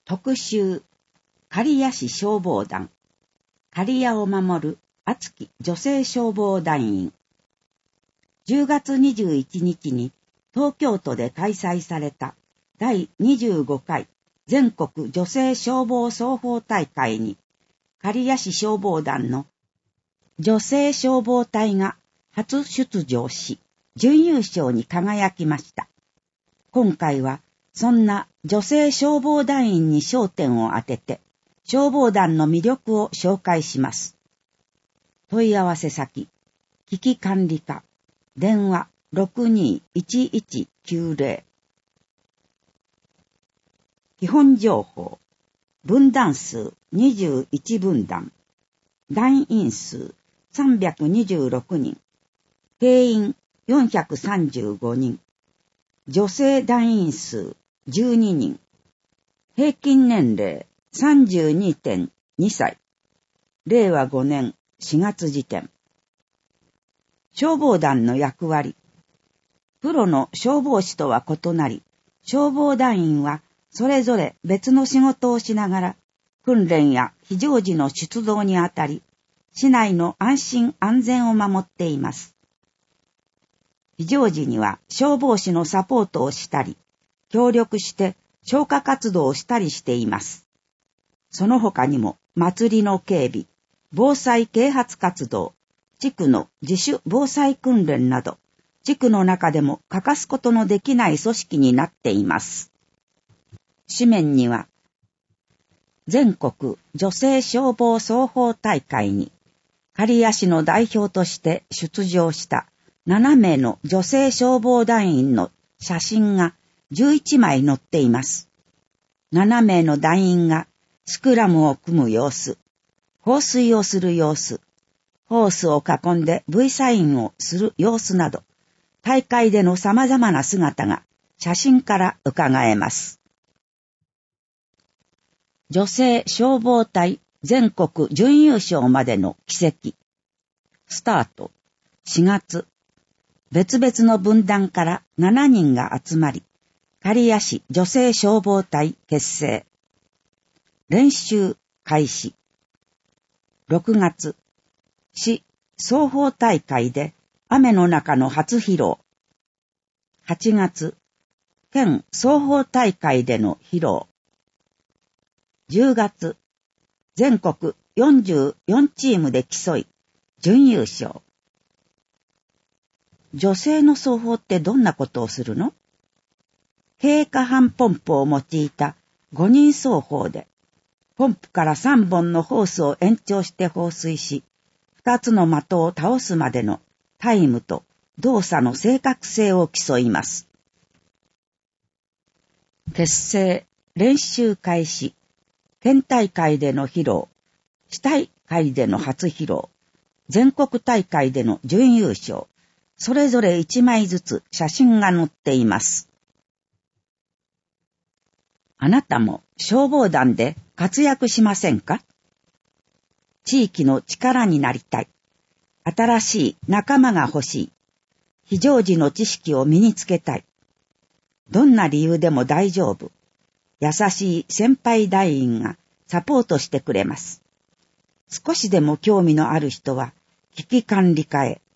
特集、刈谷市消防団、刈谷を守る熱き女性消防団員。10月21日に東京都で開催された第25回全国女性消防双方大会に、刈谷市消防団の女性消防隊が初出場し、準優勝に輝きました。今回はそんな女性消防団員に焦点を当てて、消防団の魅力を紹介します。問い合わせ先、危機管理課、電話 621190。基本情報、分団数21分団、団員数326人、定員435人、女性団員数12人、平均年齢 32.2 歳、令和5年4月時点。消防団の役割。プロの消防士とは異なり、消防団員はそれぞれ別の仕事をしながら、訓練や非常時の出動にあたり、市内の安心安全を守っています。非常時には消防士のサポートをしたり、協力して消火活動をしたりしています。その他にも祭りの警備、防災啓発活動、地区の自主防災訓練など、地区の中でも欠かすことのできない組織になっています。紙面には、全国女性消防双方大会に、刈谷市の代表として出場した7名の女性消防団員の写真が11枚載っています。7名の団員がスクラムを組む様子、放水をする様子、ホースを囲んで V サインをする様子など、大会での様々な姿が写真から伺えます。女性消防隊全国準優勝までの軌跡。スタート。4月。別々の分団から7人が集まり、刈谷市女性消防隊結成。練習開始。6月。市双方大会で雨の中の初披露。8月。県双方大会での披露。10月。全国44チームで競い、準優勝。女性の双方ってどんなことをするの？軽可搬ポンプを用いた5人双方で、ポンプから3本のホースを延長して放水し、2つの的を倒すまでのタイムと動作の正確性を競います。結成、練習開始、県大会での披露、市大会での初披露、全国大会での準優勝、それぞれ1枚ずつ写真が載っています。あなたも消防団で活躍しませんか？地域の力になりたい。新しい仲間が欲しい。非常時の知識を身につけたい。どんな理由でも大丈夫。優しい先輩団員がサポートしてくれます。少しでも興味のある人は危機管理課へ。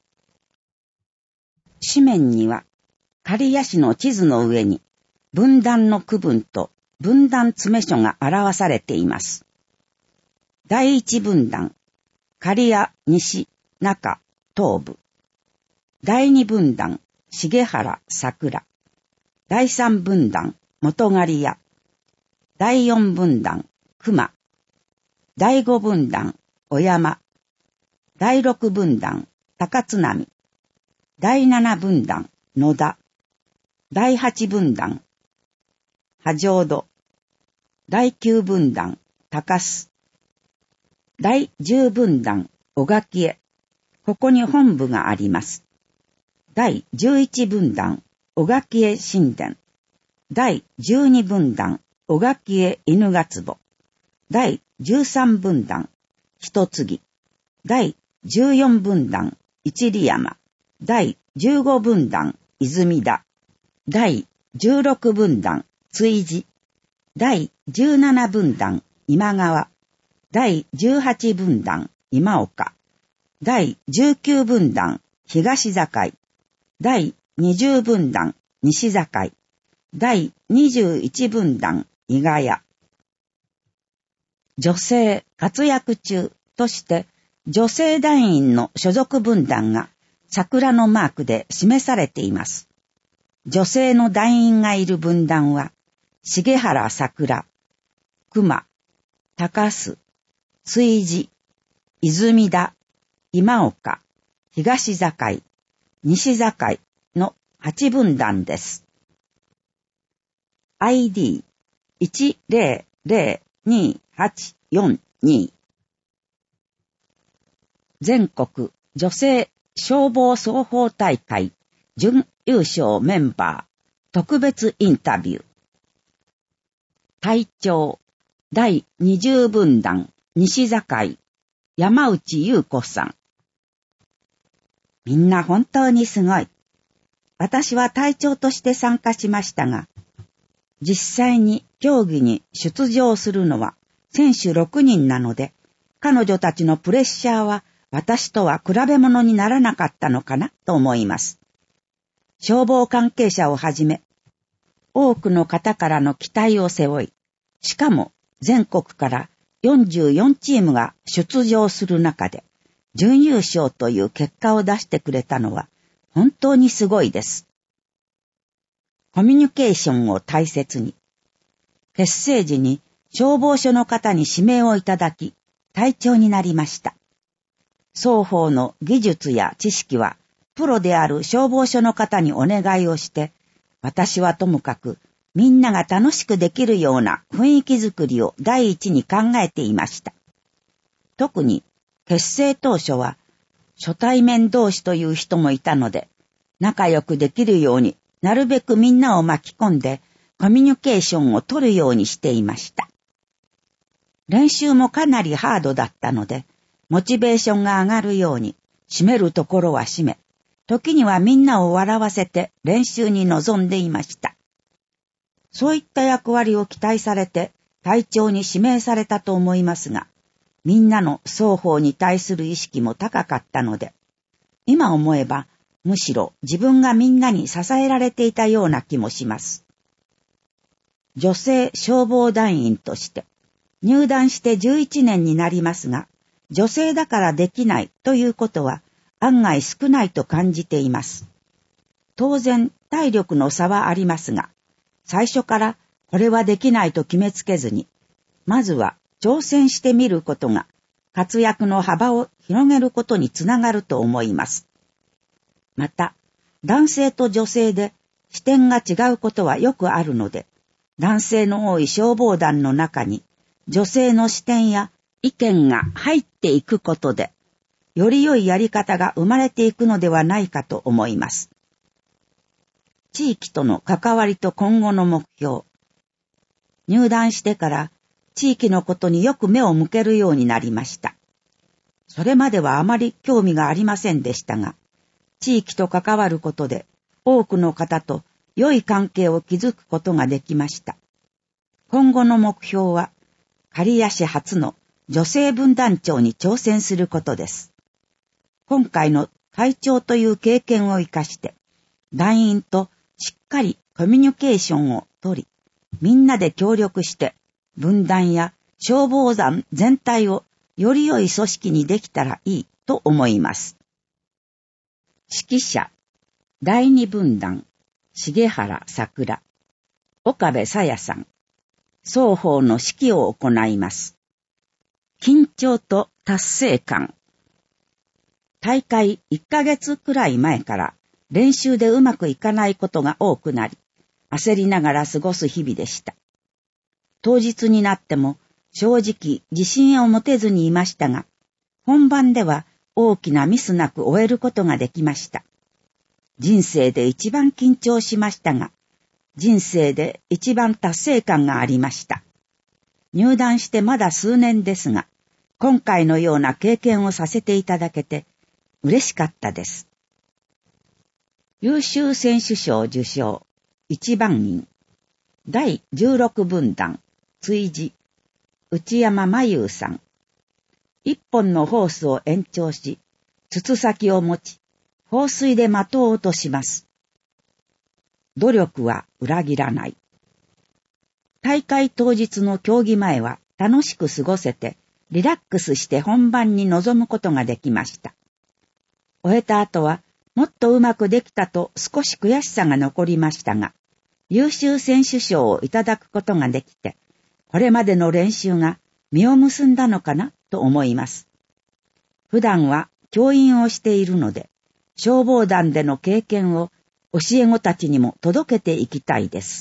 紙面には、刈谷市の地図の上に分団の区分と分団詰所が表されています。第一分団、刈谷西中東部。第二分団、重原桜。第三分団、元刈谷。第四分団、熊。第五分団、小山。第六分団、高津波。第七分団、野田。第八分団、波状土。第九分団、高須。第十分団、小垣へ。ここに本部があります。第11分団、小垣へ神殿。第12分団、小垣へ犬ヶ坪。第13分団、一継。第14分団、一里山。第15分団、泉田。第16分団、追事。 第17分団今川、第18分団今岡、第19分団東境、第20分団西境、第21分団伊賀谷。女性活躍中として女性団員の所属分団が桜のマークで示されています。女性の団員がいる分団は重原桜、熊、高須、築地、泉田、今岡、東境、西境の8分団です。ID1002842 全国女性消防双方大会準優勝メンバー特別インタビュー。隊長第20分団西境山内優子さん。みんな本当にすごい。私は隊長として参加しましたが、実際に競技に出場するのは選手6人なので、彼女たちのプレッシャーは私とは比べ物にならなかったのかなと思います。消防関係者をはじめ、多くの方からの期待を背負い、しかも全国から44チームが出場する中で、準優勝という結果を出してくれたのは本当にすごいです。コミュニケーションを大切に。結成時に消防署の方に指名をいただき、隊長になりました。双方の技術や知識はプロである消防署の方にお願いをして、私はともかくみんなが楽しくできるような雰囲気づくりを第一に考えていました。特に結成当初は初対面同士という人もいたので、仲良くできるようになるべくみんなを巻き込んでコミュニケーションを取るようにしていました。練習もかなりハードだったので、モチベーションが上がるように締めるところは締め、時にはみんなを笑わせて練習に臨んでいました。そういった役割を期待されて隊長に指名されたと思いますが、みんなの双方に対する意識も高かったので、今思えばむしろ自分がみんなに支えられていたような気もします。女性消防団員として入団して11年になりますが、女性だからできないということは案外少ないと感じています。当然体力の差はありますが、最初からこれはできないと決めつけずに、まずは挑戦してみることが活躍の幅を広げることにつながると思います。また、男性と女性で視点が違うことはよくあるので、男性の多い消防団の中に女性の視点や意見が入っていくことで、より良いやり方が生まれていくのではないかと思います。地域との関わりと今後の目標。入団してから地域のことによく目を向けるようになりました。それまではあまり興味がありませんでしたが、地域と関わることで多くの方と良い関係を築くことができました。今後の目標は、刈谷市初の女性分団長に挑戦することです。今回の隊長という経験を生かして、団員としっかりコミュニケーションをとり、みんなで協力して、分団や消防団全体をより良い組織にできたらいいと思います。指揮者、第二分団、重原桜、岡部さやさん、双方の指揮を行います。緊張と達成感。大会1ヶ月くらい前から練習でうまくいかないことが多くなり、焦りながら過ごす日々でした。当日になっても正直自信を持てずにいましたが、本番では大きなミスなく終えることができました。人生で一番緊張しましたが、人生で一番達成感がありました。入団してまだ数年ですが、今回のような経験をさせていただけて嬉しかったです。優秀選手賞受賞、一番員、第16分団、 追事、内山真優さん。一本のホースを延長し、筒先を持ち、放水で的を落とします。努力は裏切らない。大会当日の競技前は楽しく過ごせて、リラックスして本番に臨むことができました。終えた後は、もっとうまくできたと少し悔しさが残りましたが、優秀選手賞をいただくことができて、これまでの練習が実を結んだのかなと思います。普段は教員をしているので、消防団での経験を教え子たちにも届けていきたいです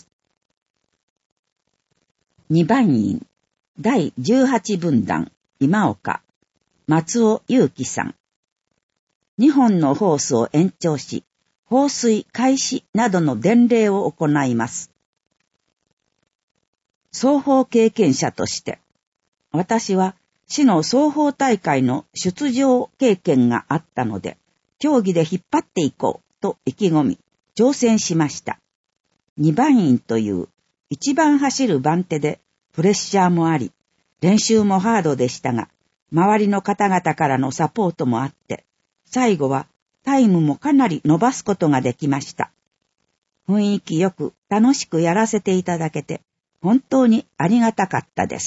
。2番員、第18分団、今岡、松尾祐樹さん。2本のホースを延長し、放水開始などの伝令を行います。双方経験者として、私は市の双方大会の出場経験があったので、競技で引っ張っていこうと意気込み、挑戦しました。2番員という一番走る番手でプレッシャーもあり、練習もハードでしたが、周りの方々からのサポートもあって、最後はタイムもかなり伸ばすことができました。雰囲気よく楽しくやらせていただけて、本当にありがたかったです。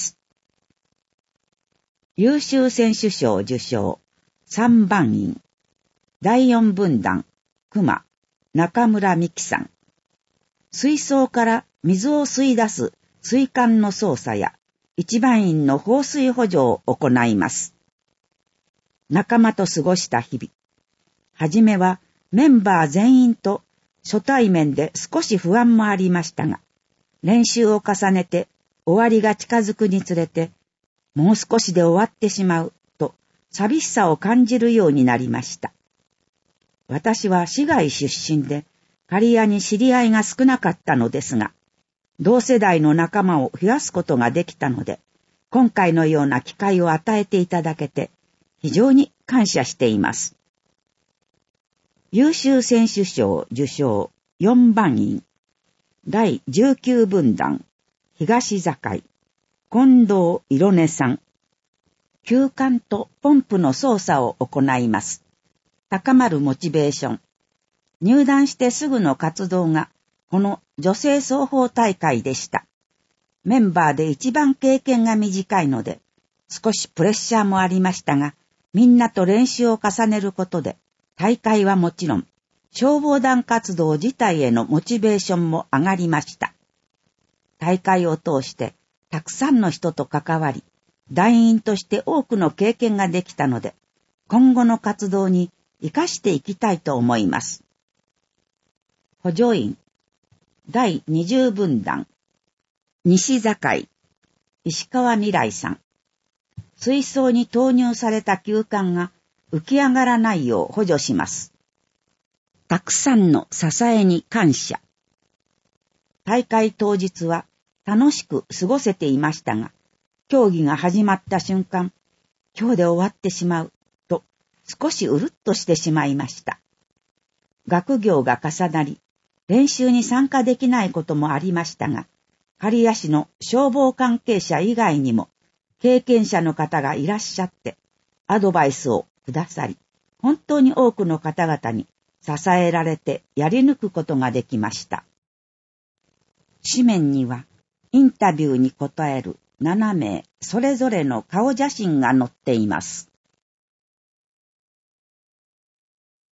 優秀選手賞受賞、3番員、第4分団、熊、中村美希さん。水槽から水を吸い出す水管の操作や、1番員の放水補助を行います。仲間と過ごした日々。はじめはメンバー全員と初対面で少し不安もありましたが、練習を重ねて終わりが近づくにつれて、もう少しで終わってしまうと寂しさを感じるようになりました。私は市外出身で、刈谷に知り合いが少なかったのですが、同世代の仲間を増やすことができたので、今回のような機会を与えていただけて、非常に感謝しています。優秀選手賞受賞4番員、第19分団、東境、近藤色音さん。吸管とポンプの操作を行います。高まるモチベーション。入団してすぐの活動が、この女性双方大会でした。メンバーで一番経験が短いので、少しプレッシャーもありましたが、みんなと練習を重ねることで、大会はもちろん、消防団活動自体へのモチベーションも上がりました。大会を通して、たくさんの人と関わり、団員として多くの経験ができたので、今後の活動に生かしていきたいと思います。補助員、第20分団、西境、石川未来さん。水槽に投入された吸管が浮き上がらないよう補助します。たくさんの支えに感謝。大会当日は楽しく過ごせていましたが、競技が始まった瞬間、今日で終わってしまうと少しうるっとしてしまいました。学業が重なり、練習に参加できないこともありましたが、刈谷市の消防関係者以外にも経験者の方がいらっしゃってアドバイスをくださり、本当に多くの方々に支えられてやり抜くことができました。紙面にはインタビューに答える7名それぞれの顔写真が載っています。